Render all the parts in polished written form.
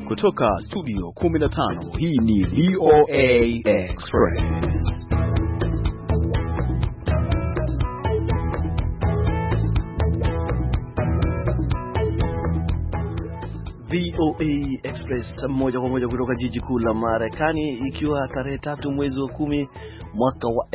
Kutoka studio 15, hii ni VOA Express. VOA Express moja kwa moja kutoka jiji kuu la Marekani, ikiwa tarehe 3 mwezi wa 10 mwaka wa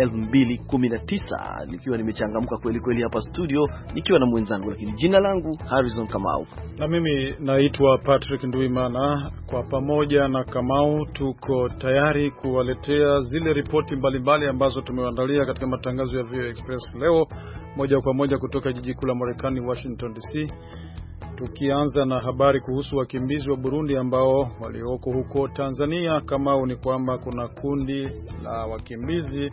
2019, nikiwa nimechangamka kweli kweli hapa studio nikiwa na mwenzangu, lakini jina langu Harrison Kamau na mimi naitwa Patrick Nduimana. Kwa pamoja na Kamau tuko tayari kuwaletea zile ripoti mbalimbali ambazo tumewaandalia katika matangazo ya VOA Express leo, moja kwa moja kutoka jiji kuu la Marekani, Washington DC. Tukianza na habari kuhusu wakimbizi wa Burundi ambao walioko huko Tanzania. Kama ni kwamba kuna kundi la wakimbizi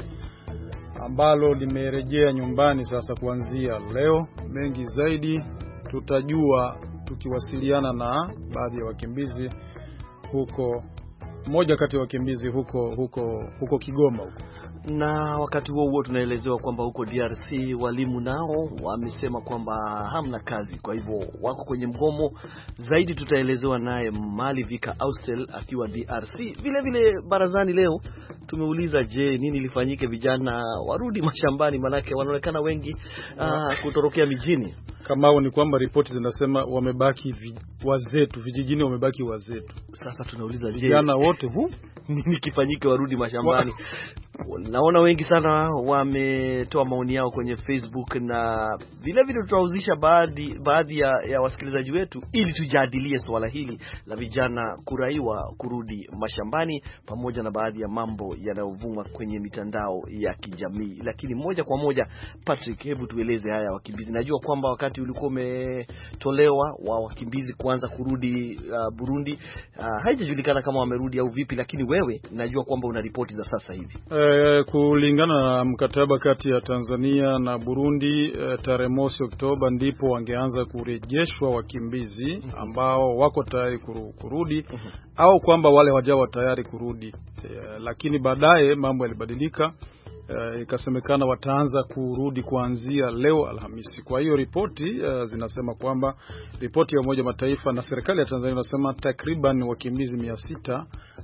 ambalo limerejea nyumbani sasa kuanzia leo. Mengi zaidi tutajua tukiwasiliana na baadhi ya wakimbizi huko, mmoja kati ya wakimbizi huko Kigoma huko. Na wakati huo tunaelezewa kwamba huko DRC walimu nao wamesema kwamba hamna kazi, kwa hivyo wako kwenye mgomo. Zaidi tutaelezewa naye Mali Vika Austel akiwa DRC. Vile vile barazani leo tumeuliza, je, nini lifanyike vijana warudi mashambani, manake wanaonekana wengi kutorokea mijini. Kama ni kwamba ripoti zinasema wamebaki wazetu vijijini, wamebaki wazetu. Sasa tunauliza, je, vijana wote nini kifanyike warudi mashambani? Naona wengi sana wametoa maoni yao kwenye Facebook, na vile vile tutawahusisha baadhi ya wasikilizaji wetu ili tujadilie swala hili la vijana kuraiwa kurudi mashambani, pamoja na baadhi ya mambo yanayovuma kwenye mitandao ya kijamii. Lakini moja kwa moja, Patrick, hebu tueleze haya wakimbizi. Najua kwamba wakati ulikuwa umetolewa wa wakimbizi kuanza kurudi Burundi, haijajulikana kama wamerudi au vipi, lakini wewe najua kwamba una ripoti za sasa hivi. Kulingana na mkataba kati ya Tanzania na Burundi, tarehe 1 Oktoba ndipo wangeanza kurejeshwa wakimbizi ambao wako tayari kurudi au kwamba wale hawajawa tayari kurudi. Lakini baadaye mambo yalibadilika, ikasemekana wataanza kurudi kuanzia leo Alhamisi. Kwa hiyo ripoti zinasema kwamba ripoti ya Umoja Mataifa na serikali ya Tanzania inasema takriban wakimbizi 600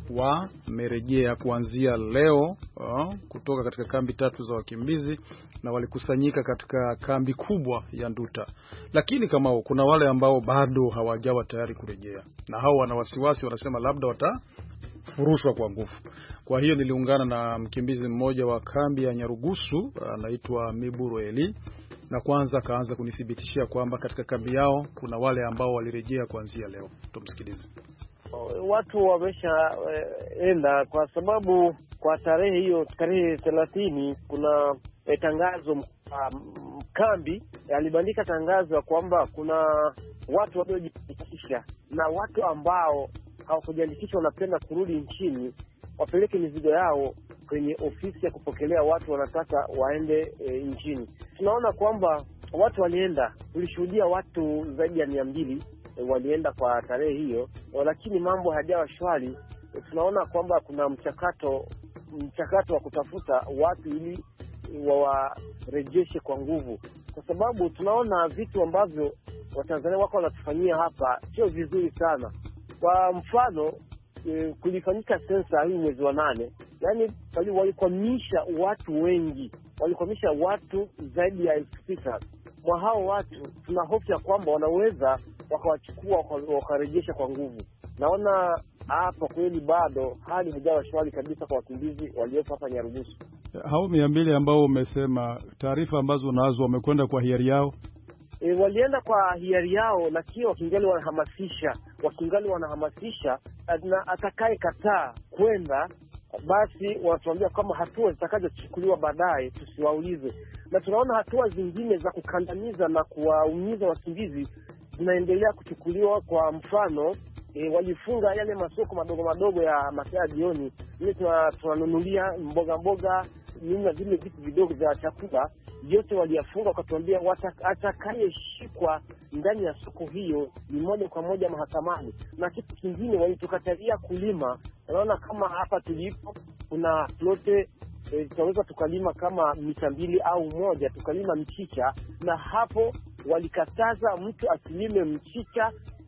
wamerejea kuanzia leo kutoka katika kambi 3 za wakimbizi, na walikusanyika katika kambi kubwa ya Nduta. Lakini kama kuna wale ambao bado hawajawa tayari kurejea, na hao wana wasiwasi, wanasema labda watafurushwa kwa nguvu. Kwa hiyo niliungana na mkimbizi mmoja wa kambi ya Nyarugusu, anaitwa Miburo Eli, na kwanza kaanza kunithibitishia kwamba katika kambi yao kuna wale ambao walirejea kuanzia leo. Tumsikilize. Watu wameshaenda kwa sababu kwa tarehe hiyo, tarehe 30, kuna tangazo, kambi alibandika tangazo kwamba kuna watu waliojiandikisha na watu ambao hawakujiandikisha wanapenda kurudi nchini, wapeleke mizigo yao kwenye ofisi ya kupokelea watu wanataka waende nchini. Tunaona kwamba watu walienda, tulishuhudia watu zaidi ya 200 walienda kwa tarehe hiyo, lakini mambo hayajawa shwari. Tunaona kwamba kuna mchakato wa kutafuta watu ili wawarejeshe kwa nguvu, kwa sababu tunaona vitu ambavyo Watanzania wako wanatufanyia hapa sio vizuri sana. Kwa mfano, kulifanyika sensa hii mwezi wa 8, yani walikwamisha watu wengi, walikwamisha watu zaidi ya 6,000. Mwa hao watu tuna hofu ya kwamba wanaweza wakawachukua wakarejesha kwa nguvu. Naona hapa kweli bado hali haijawa shwari kabisa kwa wakimbizi waliopo hapa Nyarugusu. Hao 200 ambao umesema, taarifa ambazo nazo, wamekwenda kwa hiari yao? Walienda kwa hiari yao, lakini wakingali wanahamasisha, na atakaye kataa kwenda basi wanatuambia kama hatua zitakazochukuliwa baadaye tusiwaulize. Na tunaona hatua zingine za kukandamiza na kuwaumiza wakimbizi zinaendelea kuchukuliwa. Kwa mfano, walifunga yale masoko madogo ya masaa jioni, ile tunanunulia mboga na vile vitu vidogo vya chakula, yote waliyafunga. Wakatuambia atakayeshikwa ndani ya soko hiyo ni moja kwa moja mahakamani. Na kitu kingine, walitukatalia kulima. Unaona kama hapa tulipo kuna plote, tutaweza tukalima kama mita 2 au 1 tukalima mchicha, na hapo walikataza mtu asilime mchicha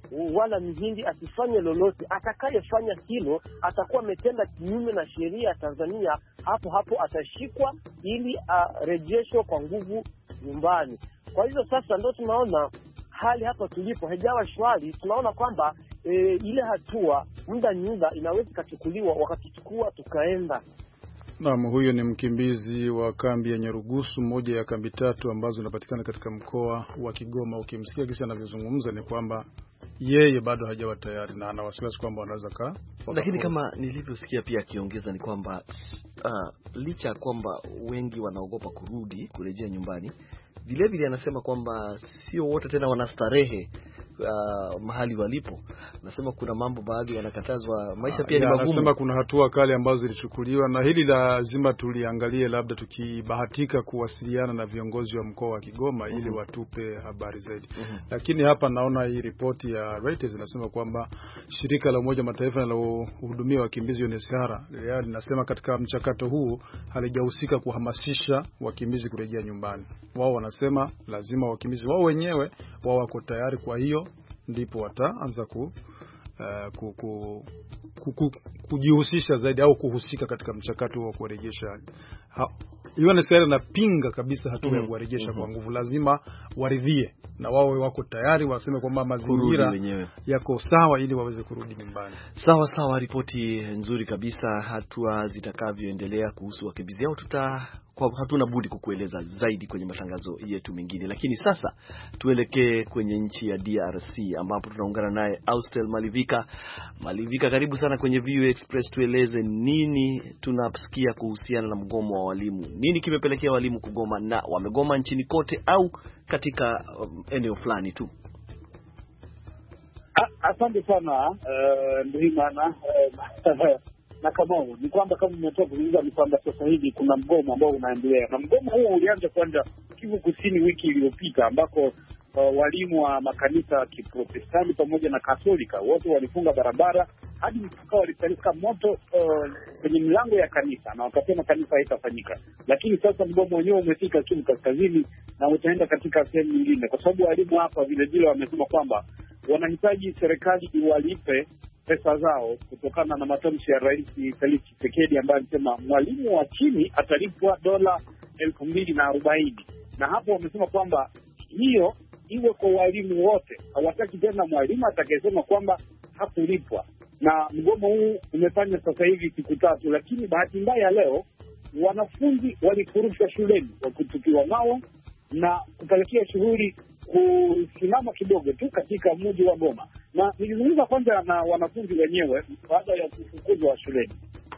wala mihindi asifanye lolote. Atakayefanya hilo atakuwa ametenda kinyume na sheria ya Tanzania. Hapo atashikwa ili arejeshwe kwa nguvu nyumbani. Kwa hivyo sasa ndio tunaona hali hapa tulipo haijawa shwari. Tunaona kwamba ile hatua muda inaweza kuchukuliwa, wakatichukua tukaenda. Naam, huyo ni mkimbizi wa kambi ya Nyarugusu, moja ya kambi 3 ambazo zinapatikana katika mkoa wa Kigoma. Ukimsikia kisa anavyozungumza ni kwamba yeye bado hajawa tayari na ana wasiwasi kwamba anaweza lakini kama nilivyosikia pia akiongeza ni kwamba licha kwamba wengi wanaogopa kurejea nyumbani, vile vile anasema kwamba sio wote tena wanastarehe mahali walipo. Nasema kuna mambo baadhi wanakatazwa, maisha pia ni magumu. Nasema kuna hatua kali ambazo zilichukuliwa, na hili lazima tuliangalie, labda tukibahatika kuwasiliana na viongozi wa mkoa wa Kigoma ili watupe habari zaidi. Lakini hapa naona hii ripoti ya Reuters inasema kwamba shirika la Umoja Mataifa linalohudumia wakimbizi UNHCR linasema katika mchakato huu halijahusika kuhamasisha wakimbizi kurejea nyumbani. Wao wanasema lazima wakimbizi wao wenyewe wao wako tayari, kwa hiyo ndipo wataanza kujihusisha zaidi au kuhusika katika mchakato wa kurejesha. UNHCR inapinga kabisa hatua ya kurejesha kwa nguvu. Lazima waridhie na wao wako tayari, waseme kwamba mazingira yako sawa ili waweze kurudi nyumbani. Sawa, ripoti nzuri kabisa. Hatua zitakavyoendelea kuhusu wakimbizi hao hatuna budi kukueleza zaidi kwenye matangazo yetu mengine. Lakini sasa tuelekee kwenye nchi ya DRC ambapo tunaungana naye Austel Malivika. Malivika, karibu sana kwenye VOA Express. Tueleze nini tunasikia kuhusiana na mgomo wa walimu. Nini kimepelekea walimu kugoma, na wamegoma nchini kote au katika eneo fulani tu? Asante sana Ndimana na kama ni kwamba kama umetoka kuzungumza ni kwamba sasa hivi kuna mgomo ambao unaendelea, na mgomo huo ulianza kwanza Kivu Kusini wiki iliyopita, ambako walimu wa makanisa ya Kiprotestanti pamoja na Katolika wote walifunga barabara hadi mpaka walipeleka moto kwenye milango ya kanisa, na wakasema kanisa haitafanyika. Lakini sasa mgomo wenyewe umefika Kivu Kaskazini na utaenda katika sehemu nyingine, kwa sababu walimu hapa vile vile wamesema kwamba wanahitaji serikali iwalipe pesa zao kutokana na matamshi ya Rais Felix Tshisekedi ambaye alisema mwalimu wa chini atalipwa dola 2,040. Na hapo wamesema kwamba hiyo iwe kwa walimu wote. Hawataki tena mwalimu atakayesema kwamba hakulipwa. Na mgomo huu umefanya sasa hivi siku 3, lakini bahati mbaya leo wanafunzi walifurushwa shuleni kwa kutupiwa mawe na kupelekea shughuli kusimama kidogo tu katika mji wa Goma. Na nilizungumza kwanza na wanafunzi wenyewe baada ya kufukuzwa shuleni.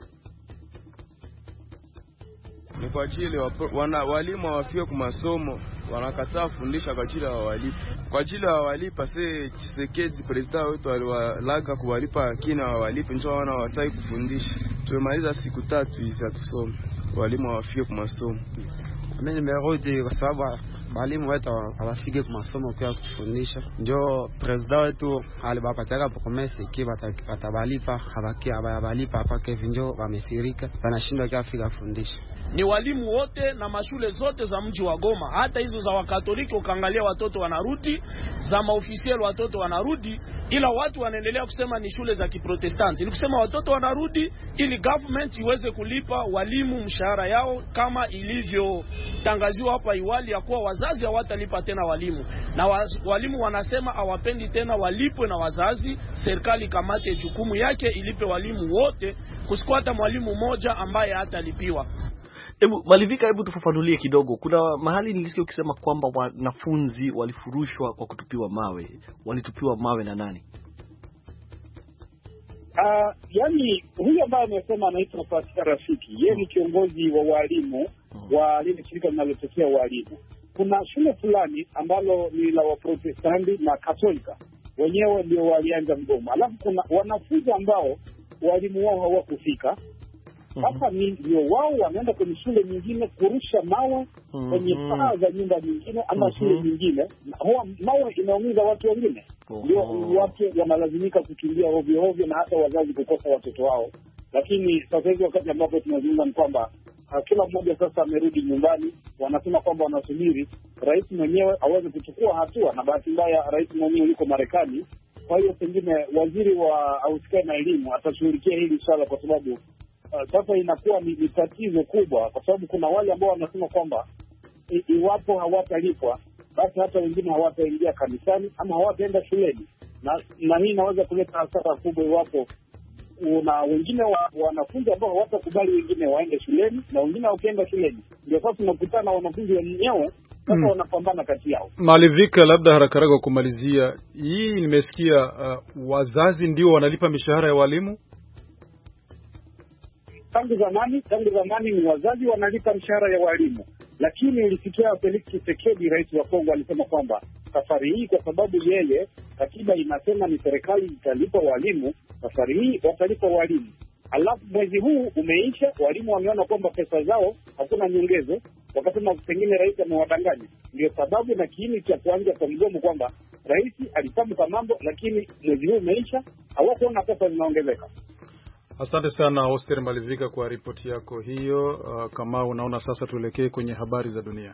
Ni kwa ajili walimu hawafike kwa masomo, wanakataa fundisha kwa ajili ya walimu. Kwa ajili ya walipa sasa Tshisekedi president wetu aliwalaga kuwalipa, kina walipe njoo wana wataki kufundisha. Tumemaliza siku 3 hizi tusome. Walimu hawafike kwa masomo. Mimi nimerudi kwa sababu walimu wetu hawafike kwa masomo kwa kufundisha. Njoo president wetu alibapataka promesse ikiwa atabalipa, habalipa hapa Kevin njoo wamesirika, wanashindwa kufika kufundisha. Ni walimu wote na mashule zote za mji wa Goma, hata hizo za Wakatoliki ukaangalia watoto wanarudi, za maofisiali watoto wanarudi, ila watu wanaendelea kusema ni shule za Kiprotestanti. Ni kusema watoto wanarudi ili government iweze kulipa walimu mshahara yao kama ilivyotangaziwa hapa iwali ya kuwa wazazi hawatalipa tena walimu. Na walimu wanasema hawapendi tena walipwe na wazazi, serikali kamate jukumu yake ilipe walimu wote, kusikuwa hata mwalimu mmoja ambaye hatalipiwa. Malivika, hebu tufafanulie kidogo. Kuna mahali nilisikia ukisema kwamba wanafunzi walifurushwa kwa kutupiwa mawe. Walitupiwa mawe na nani? Yani huyu ambaye amesema anaitwa Pascal Rafiki, yeye ni kiongozi wa walimu wa lile shirika linalotetea walimu. Kuna shule fulani ambalo ni la Waprotestanti na Katolika, wenyewe ndio walianza mgomo. Alafu kuna wanafunzi ambao walimu wao hawakufika. Sasa ndio wao wanaenda kwenye shule nyingine kurusha mawe kwenye paa za nyumba nyingine ama shule nyingine. Mawe inaumiza watu wengine. Ndio watu wanalazimika kukimbia ovyo na hata wazazi kukosa watoto wao. Lakini sasa hivi wakati ambapo tunazungumza ni kwamba kila mmoja sasa amerudi nyumbani. Wanasema kwamba wanasubiri rais mwenyewe aweze kuchukua hatua, na bahati mbaya rais mwenyewe yuko Marekani. Kwa hiyo pengine waziri wa ahusikaye na elimu atashughulikia hili swala, kwa sababu sasa inakuwa ni tatizo kubwa, kwa sababu kuna wale ambao wanasema kwamba iwapo hawatalipwa basi hata wengine hawataingia kanisani ama hawataenda shuleni, na hii inaweza kuleta hasara kubwa iwapo una wengine wanafunzi ambao hawatakubali wengine waende shuleni, na wengine wakienda shuleni ndio sasa tunakutana na wanafunzi wenyewe sasa wanapambana kati yao. Malivika, labda haraka haraka kumalizia hii, nimesikia wazazi ndio wanalipa mishahara ya walimu. Tangu zamani ni wazazi wanalipa mishahara ya walimu, lakini ilifikia Felix Tshisekedi, rais wa Kongo, alisema kwamba safari hii, kwa sababu yeye katiba inasema ni serikali italipa walimu, safari hii watalipa walimu. Alafu mwezi huu umeisha, walimu wameona kwamba pesa zao hakuna nyongezo, wakasema pengine rais amewadanganya. Ndio sababu na kiini cha kuanza kwa mgomo kwamba rais alitamka mambo, lakini mwezi huu umeisha, hawakuona pesa zinaongezeka. Asante sana Oster Malivika kwa ripoti yako hiyo. Kama unaona sasa, tuelekee kwenye habari za dunia.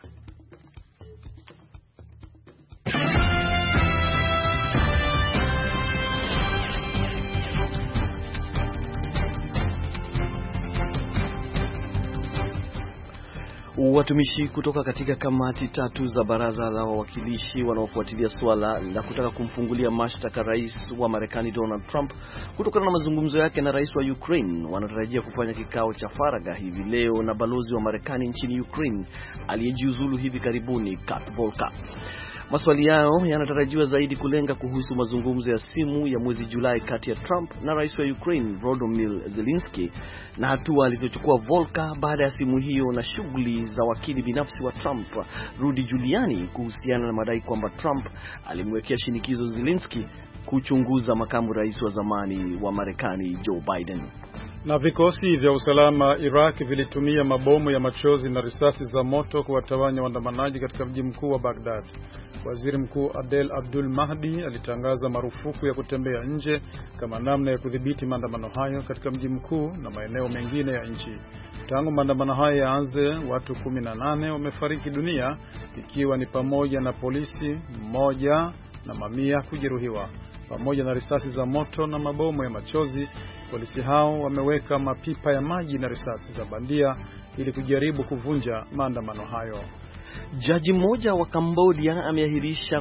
Watumishi kutoka katika kamati tatu za baraza la wawakilishi wanaofuatilia swala la kutaka kumfungulia mashtaka rais wa Marekani Donald Trump kutokana na mazungumzo yake na rais wa Ukraine wanatarajia kufanya kikao cha faragha hivi leo na balozi wa Marekani nchini Ukraine aliyejiuzulu hivi karibuni, Kurt Volker. Maswali yao yanatarajiwa zaidi kulenga kuhusu mazungumzo ya simu ya mwezi Julai kati ya Trump na rais wa Ukraine Volodymyr Zelensky na hatua alizochukua Volker baada ya simu hiyo, na shughuli za wakili binafsi wa Trump Rudy Giuliani kuhusiana na madai kwamba Trump alimwekea shinikizo Zelensky kuchunguza makamu rais wa zamani wa Marekani Joe Biden. Na vikosi vya usalama Iraq vilitumia mabomu ya machozi na risasi za moto kuwatawanya waandamanaji katika mji mkuu wa Baghdad. Waziri Mkuu Adel Abdul Mahdi alitangaza marufuku ya kutembea nje kama namna ya kudhibiti maandamano hayo katika mji mkuu na maeneo mengine ya nchi. Tangu maandamano hayo yaanze, watu 18 wamefariki dunia, ikiwa ni pamoja na polisi mmoja na mamia kujeruhiwa. Pamoja na risasi za moto na mabomu ya machozi, polisi hao wameweka mapipa ya maji na risasi za bandia ili kujaribu kuvunja maandamano hayo. Jaji mmoja wa Cambodia ameamrisha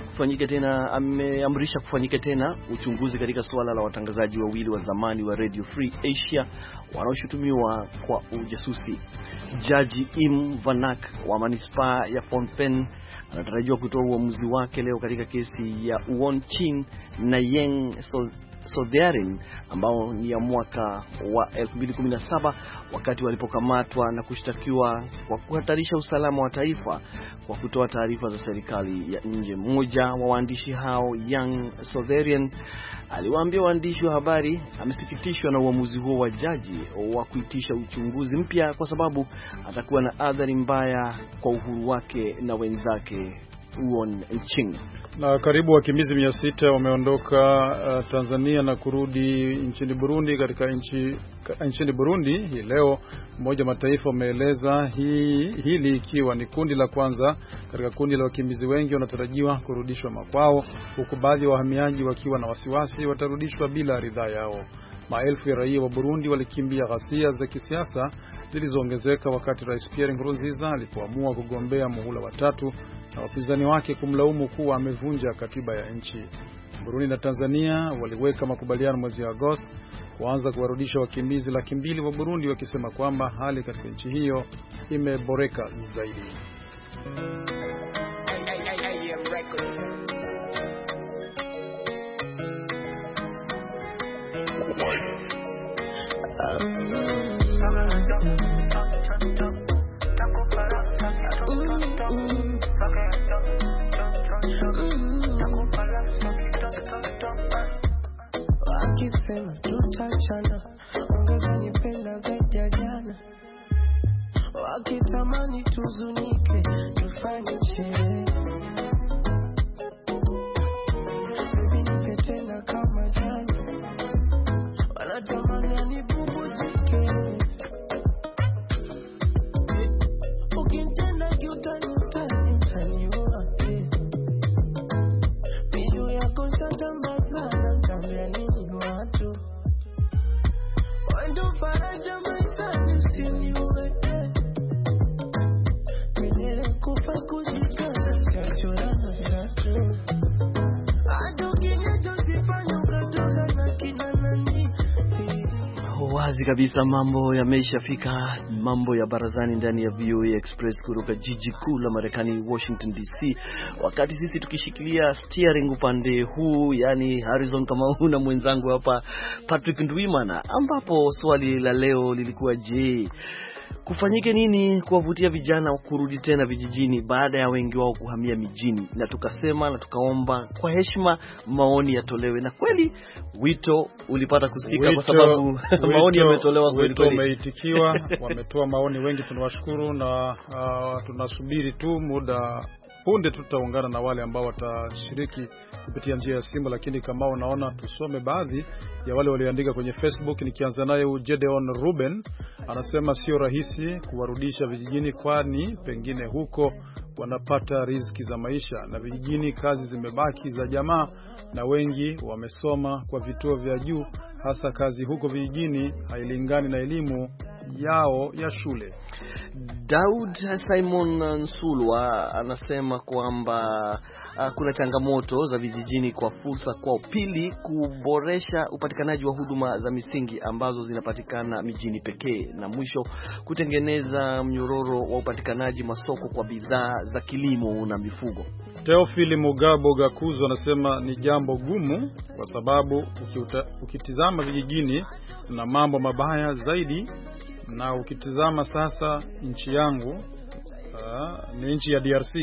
kufanyika tena uchunguzi katika suala la watangazaji wawili wa zamani wa Radio Free Asia wanaoshutumiwa kwa ujasusi. Jaji Im Vanak wa manispaa ya Phnom Penh anatarajiwa kutoa uamuzi wake leo katika kesi ya Won Chin na Yeng Sotharin ambao ni ya mwaka wa 2017 wakati walipokamatwa na kushtakiwa kwa kuhatarisha usalama wa taifa kwa kutoa taarifa za serikali ya nje. Mmoja wa waandishi hao, Yang Sotharin, aliwaambia waandishi wa habari amesikitishwa na uamuzi huo wa jaji wa kuitisha uchunguzi mpya kwa sababu atakuwa na athari mbaya kwa uhuru wake na wenzake Won Ching. Na karibu wakimbizi 600 wameondoka Tanzania na kurudi nchini Burundi. Nchini Burundi hii leo, Umoja wa Mataifa umeeleza hili ikiwa ni kundi la kwanza katika kundi la wakimbizi wengi wanatarajiwa kurudishwa makwao, huku baadhi ya wahamiaji wakiwa na wasiwasi watarudishwa bila ridhaa yao. Maelfu ya raia wa Burundi walikimbia ghasia za kisiasa zilizoongezeka wakati Rais Pierre Nkurunziza alipoamua kugombea muhula wa 3 na wapinzani wake kumlaumu kuwa amevunja katiba ya nchi. Burundi na Tanzania waliweka makubaliano mwezi Agosti kuanza kuwarudisha wakimbizi 200,000 wa Burundi, wakisema kwamba hali katika nchi hiyo imeboreka zaidi. Wakisema tutachana, ongeza nipenda zaidi ya jana. Wakitamani tuzunike, tufanye sherehe. Baby nipe tena kama jana, wanatamani nibubujike. Ukintenda kiutani utaniua. Miju yako satambaza Wazi kabisa, mambo yameshafika, mambo ya barazani ndani ya VOA Express kutoka jiji kuu la Marekani, Washington DC. Wakati sisi tukishikilia steering upande huu, yani Harrison Kamau na mwenzangu hapa Patrick Ndwimana, ambapo swali la leo lilikuwa je, kufanyike nini kuwavutia vijana kurudi tena vijijini baada ya wengi wao kuhamia mijini? Na tukasema na tukaomba kwa heshima maoni yatolewe, na kweli wito ulipata kusikika kwa sababu maoni yametolewa kweli kweli. Umeitikiwa, wametoa maoni wengi, tunawashukuru na tunasubiri tu muda punde tutaungana na wale ambao watashiriki kupitia njia ya simu. Lakini kama unaona, tusome baadhi ya wale walioandika kwenye Facebook. Nikianza naye Gedeon Ruben, anasema sio rahisi kuwarudisha vijijini, kwani pengine huko wanapata riziki za maisha, na vijijini kazi zimebaki za jamaa na wengi wamesoma kwa vituo vya juu, hasa kazi huko vijijini hailingani na elimu yao ya shule. Daud Simon Nsulwa anasema kwamba kuna changamoto za vijijini kwa fursa kwao. Pili, kuboresha upatikanaji wa huduma za misingi ambazo zinapatikana mijini pekee. Na mwisho, kutengeneza mnyororo wa upatikanaji masoko kwa bidhaa za kilimo na mifugo. Teofili Mugabo Gakuzo anasema ni jambo gumu kwa sababu ukitizama vijijini na mambo mabaya zaidi, na ukitizama sasa nchi yangu ni nchi ya DRC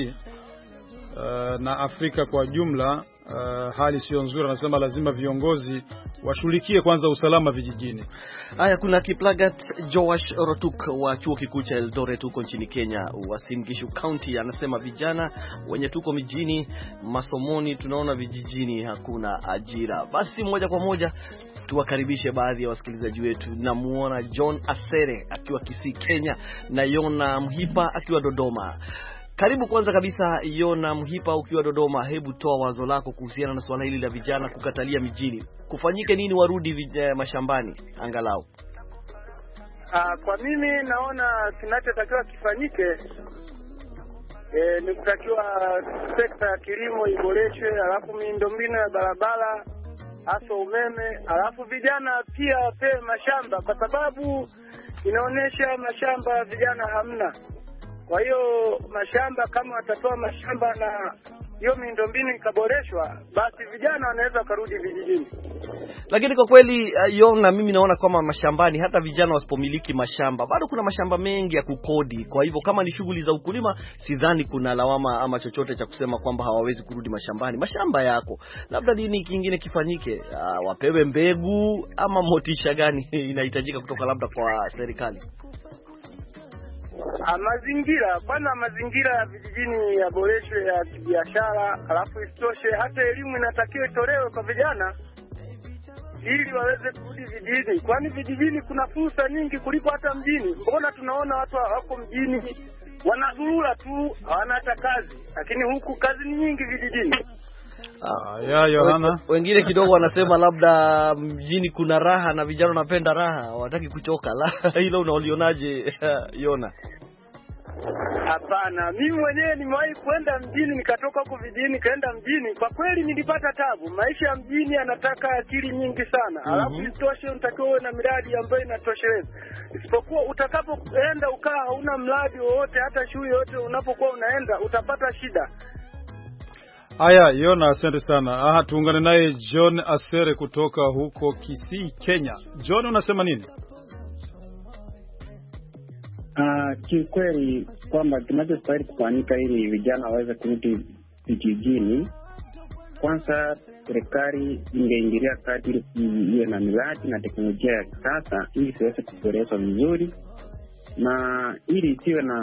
na Afrika kwa jumla, hali sio nzuri. Anasema lazima viongozi washughulikie kwanza usalama vijijini. Haya, kuna Kiplagat Joash Rotuk wa chuo kikuu cha Eldoret huko nchini Kenya, Uasin Gishu County, anasema vijana wenye tuko mijini masomoni, tunaona vijijini hakuna ajira. Basi moja kwa moja tuwakaribishe baadhi ya wasikilizaji wetu. Namuona John Asere akiwa Kisii Kenya na Yona Mhipa akiwa Dodoma. Karibu kwanza kabisa Yona Mhipa ukiwa Dodoma, hebu toa wazo lako kuhusiana na swala hili la vijana kukatalia mijini. Kufanyike nini warudi mashambani angalau? Kwa mimi naona kinachotakiwa kifanyike ni kutakiwa sekta ya kilimo iboreshwe, alafu miundombinu ya barabara, hasa umeme, alafu vijana pia wapewe mashamba, kwa sababu inaonyesha mashamba vijana hamna. Kwa hiyo mashamba, kama watatoa mashamba na hiyo miundombinu ikaboreshwa, basi vijana wanaweza kurudi vijijini. Lakini kwa kweli Yona, mimi naona kama mashambani, hata vijana wasipomiliki mashamba, bado kuna mashamba mengi ya kukodi. Kwa hivyo kama ni shughuli za ukulima, sidhani kuna lawama ama chochote cha kusema kwamba hawawezi kurudi mashambani. Mashamba yako, labda nini kingine kifanyike? Wapewe mbegu ama motisha gani inahitajika kutoka labda kwa serikali? Mazingira, kwanza mazingira ya vijijini yaboreshwe ya kibiashara, alafu isitoshe hata elimu inatakiwa itolewe kwa vijana ili waweze kurudi vijijini, kwani vijijini kuna fursa nyingi kuliko hata mjini. Mbona tunaona watu wako mjini wanazurura tu, hawana hata kazi, lakini huku kazi ni nyingi vijijini. Yohana, wengine kidogo wanasema labda mjini kuna raha na vijana wanapenda raha, hawataki kuchoka. Hilo unaolionaje Yona? Hapana, mimi mwenyewe nimewahi kwenda mjini, nikatoka huko vijijini kaenda mjini. Kwa kweli nilipata tabu. Maisha ya mjini yanataka akili nyingi sana. Alafu isitoshe unatakiwa uwe na miradi ambayo inatosheleza. Isipokuwa utakapoenda ukaa hauna mradi wowote, hata shule yote unapokuwa unaenda utapata shida. Haya, Yona, asante sana. Tuungane naye John Asere kutoka huko Kisii, Kenya. John, unasema nini? Kiukweli kwamba kinachostahili kufanyika ili vijana waweze kurudi vijijini, kwanza serikali ingeingilia kati ili iwe na miradi na teknolojia ya kisasa ili siweze kuboreshwa vizuri, na ili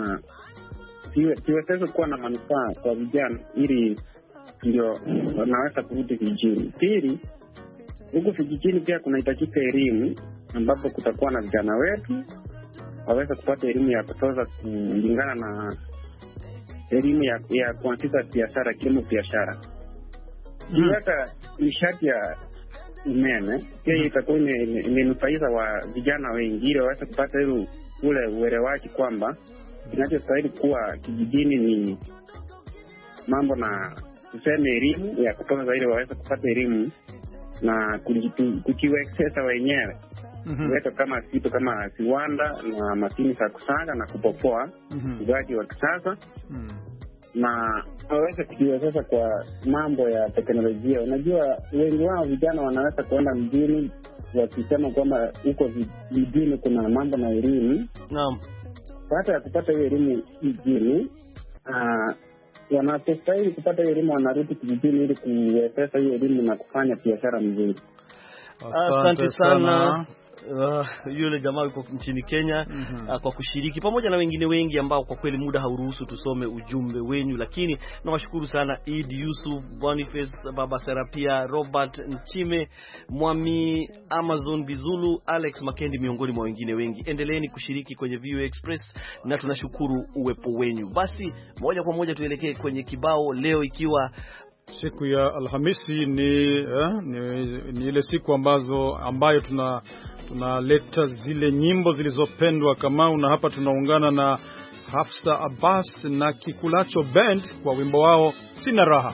siweze kuwa na manufaa kwa vijana, ili ndio wanaweza kurudi vijijini. Pili, huku vijijini pia kunahitajika elimu, ambapo kutakuwa na vijana wetu waweza kupata elimu ya kutosha kulingana na elimu ya kuanzisha biashara, kilimo biashara. Kiweka nishati ya umeme pia itakuwa imenufaisha wa vijana wengi, ili waweze kupata ule uelewaji kwamba kinachostahili kuwa kijijini ni mambo na tuseme elimu ya kutosha, ili waweze kupata elimu na kujiwekeza wenyewe. viwete kama vitu kama viwanda na mashini za kusaga na kupopoa, ufugaji wa kisasa na waweze kujiwezesha kwa mambo ya teknolojia. Unajua wengi wao vijana wanaweza kuenda mjini wakisema kwamba huko vijijini kuna mambo na elimu. Naam. Baada ya kupata hiyo elimu mjini, wanapostahili kupata hiyo elimu wanarudi kijijini ili kuwezesha hiyo elimu na kufanya biashara mzuri. Asante sana. Yule jamaa yuko nchini Kenya kwa kushiriki pamoja na wengine wengi ambao kwa kweli muda hauruhusu tusome ujumbe wenyu, lakini nawashukuru sana Eid Yusuf, Boniface, Baba Serapia, Robert Nchime, Mwami Amazon Bizulu, Alex Makendi miongoni mwa wengine wengi. Endeleeni kushiriki kwenye VOA Express na tunashukuru uwepo wenyu. Basi moja kwa moja tuelekee kwenye kibao leo, ikiwa siku ya Alhamisi ni ile siku ambayo tunaleta zile nyimbo zilizopendwa Kamau, na hapa tunaungana na Hafsa Abbas na Kikulacho Band kwa wimbo wao Sina Raha.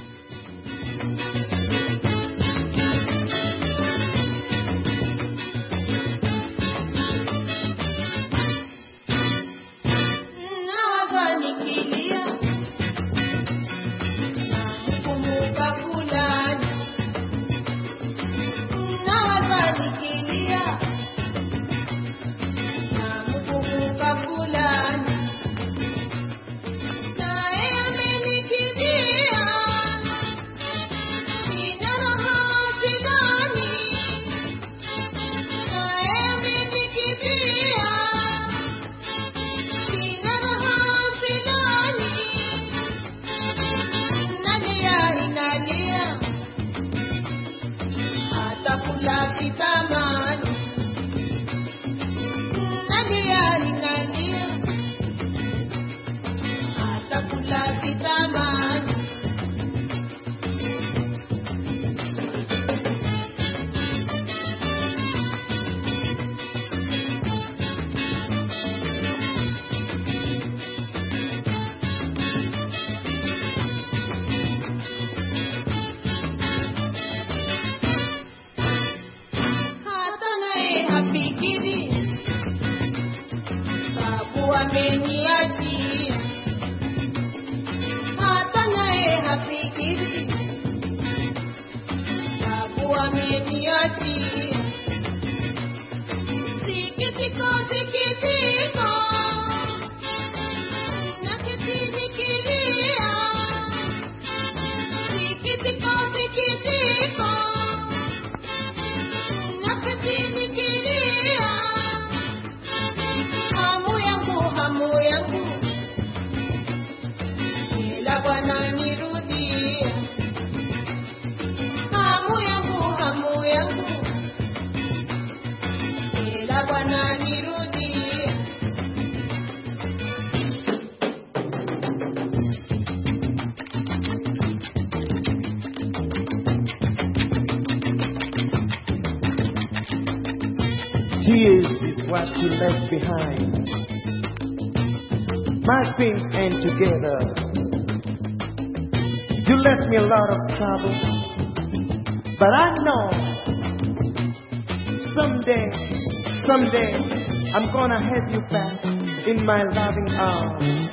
Tears is what you left behind. My things ain't together. You left me a lot of trouble, but I know someday I'm gonna have you back in my loving arms.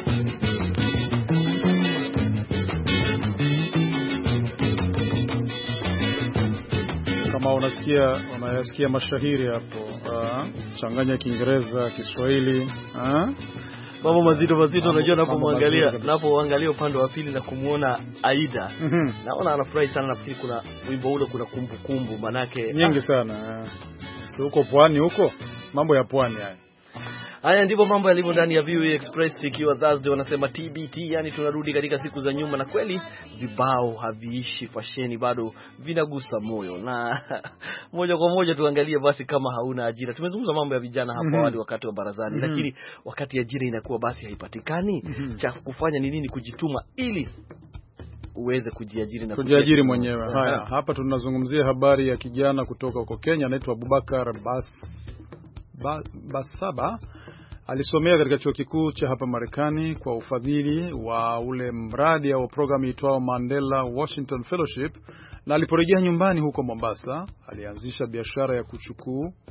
Kama unasikia mashahiri hapo, changanya Kiingereza, Kiswahili, mambo mazito. Unajua napoangalia upande wa pili na kumuona Aida, naona anafurahi sana. Nafikiri kuna wimbo ule, kuna kumbukumbu manake nyingi sana. Si huko pwani huko, mambo ya pwani haya. Haya ndivyo mambo yalivyo ndani ya VOA Express, ikiwa Thursday wanasema TBT, yani tunarudi katika siku za nyuma, na kweli vibao haviishi, fasheni bado vinagusa moyo. Na moja kwa moja tuangalie basi kama hauna ajira. Tumezungumza mambo ya vijana hapo awali wakati wa barazani, lakini wakati ajira inakuwa basi haipatikani, cha kufanya ni nini? Kujituma ili uweze kujiajiri na kujiajiri mwenyewe. Haya, hapa tunazungumzia habari ya kijana kutoka huko Kenya, anaitwa Abubakar Basaba. Alisomea katika chuo kikuu cha hapa Marekani kwa ufadhili wa ule mradi au programu itwao Mandela Washington Fellowship, na aliporejea nyumbani huko Mombasa alianzisha biashara ya kuchukuu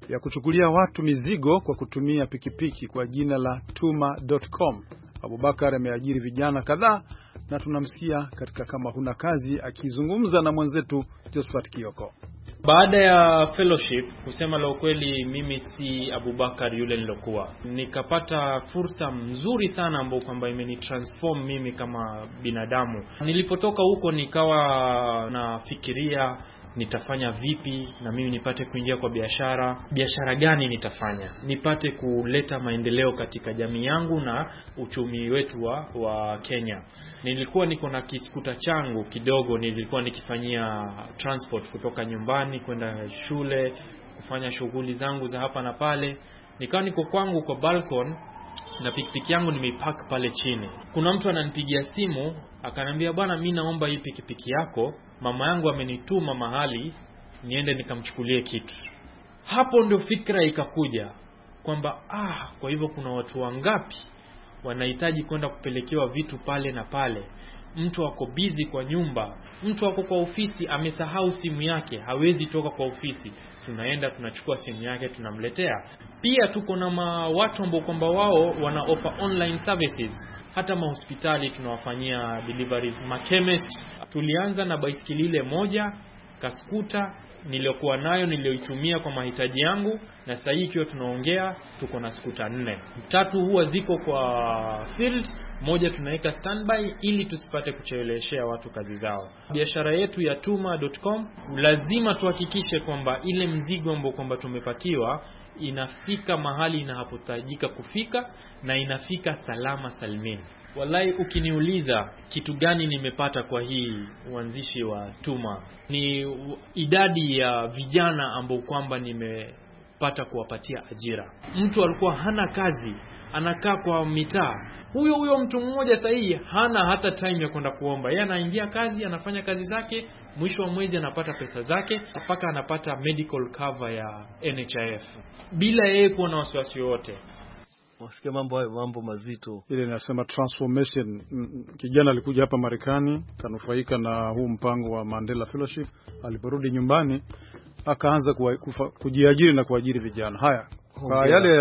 ya kuchukulia watu mizigo kwa kutumia pikipiki kwa jina la Tuma.com. Abubakar ameajiri vijana kadhaa na tunamsikia katika Kama Huna Kazi akizungumza na mwenzetu Josephat Kioko. Baada ya fellowship, kusema la ukweli, mimi si Abubakar yule nilokuwa. Nikapata fursa mzuri sana ambayo kwamba imenitransform mimi kama binadamu. Nilipotoka huko nikawa nafikiria nitafanya vipi na mimi nipate kuingia kwa biashara gani nitafanya, nipate kuleta maendeleo katika jamii yangu na uchumi wetu wa Kenya. Nilikuwa niko na kiskuta changu kidogo, nilikuwa nikifanyia transport kutoka nyumbani kwenda shule, kufanya shughuli zangu za hapa na pale. Nikawa niko kwangu kwa balcony na pikipiki yangu nimeipark pale chini. Kuna mtu ananipigia simu akanambia, bwana, mimi naomba hii pikipiki yako, mama yangu amenituma mahali niende nikamchukulie kitu. Hapo ndio fikra ikakuja kwamba kwa hivyo kuna watu wangapi wanahitaji kwenda kupelekewa vitu pale na pale. Mtu wako busy kwa nyumba, mtu wako kwa ofisi amesahau simu yake, hawezi toka kwa ofisi. Tunaenda tunachukua simu yake tunamletea. Pia tuko na watu ambao kwamba wao wana offer online services. Hata mahospitali tunawafanyia deliveries, chemist. Tulianza na baisikeli ile moja, kaskuta niliokuwa nayo nilioitumia kwa mahitaji yangu, na sasa hivi ikiwa tunaongea tuko na skuta 4. 3 huwa ziko kwa field, moja tunaweka standby ili tusipate kucheleweshea watu kazi zao. Biashara yetu ya Tuma.com lazima tuhakikishe kwamba ile mzigo ambao kwamba tumepatiwa inafika mahali inapohitajika kufika na inafika salama salmini. Wallahi, ukiniuliza kitu gani nimepata kwa hii uanzishi wa Tuma, ni idadi ya vijana ambao kwamba nimepata kuwapatia ajira. Mtu alikuwa hana kazi, anakaa kwa mitaa. Huyo mtu mmoja sahihi hana hata time ya kwenda kuomba. Yeye anaingia kazi, anafanya kazi zake, mwisho wa mwezi anapata pesa zake, mpaka anapata medical cover ya NHIF bila yeye kuwa na wasiwasi wote. Wasikia mambo mazito. Ile inasema transformation. Kijana alikuja hapa Marekani, kanufaika na huu mpango wa Mandela Fellowship. Aliporudi nyumbani akaanza kujiajiri na kuajiri vijana. Haya, kwa yale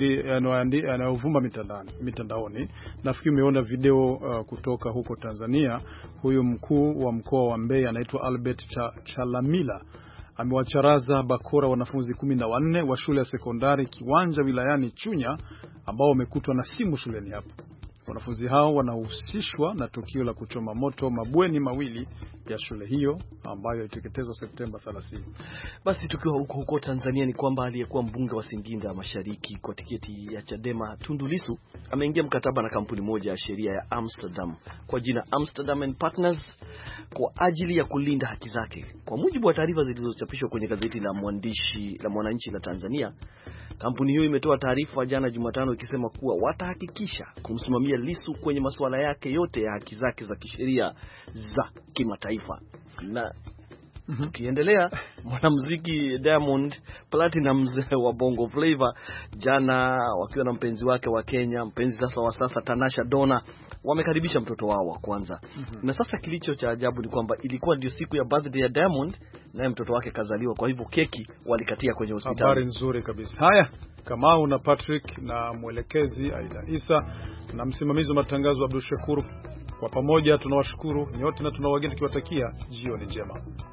yanayovuma mitandaoni, nafikiri umeona video kutoka huko Tanzania. Huyu mkuu wa mkoa wa Mbeya anaitwa Albert Chalamila amewacharaza bakora wanafunzi 14 wa shule ya sekondari Kiwanja wilayani Chunya ambao wamekutwa na simu shuleni hapo. Wanafunzi hao wanahusishwa na tukio la kuchoma moto mabweni mawili ya shule hiyo ambayo iliteketezwa Septemba 30. Basi tukiwa huko Tanzania ni kwamba aliyekuwa mbunge wa Singinda Mashariki kwa tiketi ya Chadema Tundu Lissu ameingia mkataba na kampuni moja ya sheria ya Amsterdam kwa jina Amsterdam and Partners kwa ajili ya kulinda haki zake. Kwa mujibu wa taarifa zilizochapishwa kwenye gazeti la Mwananchi la Tanzania, kampuni hiyo imetoa taarifa jana Jumatano ikisema kuwa watahakikisha kumsimamia Lissu kwenye masuala yake yote ya haki zake za kisheria za kimataifa. Na tukiendelea, mwanamuziki Diamond Platnumz wa Bongo Flava jana wakiwa na mpenzi wake wa Kenya, mpenzi wa sasa Tanasha Donna, wamekaribisha mtoto wao wa kwanza. Na sasa kilicho cha ajabu ni kwamba ilikuwa ndio siku ya birthday ya Diamond naye mtoto wake kazaliwa, kwa hivyo keki walikatia kwenye hospitali. Habari nzuri kabisa. Haya, Kamau na Patrick na mwelekezi Aida Isa na msimamizi wa matangazo Abdul Shakur, kwa pamoja tunawashukuru nyote na tunawageni tukiwatakia jioni njema.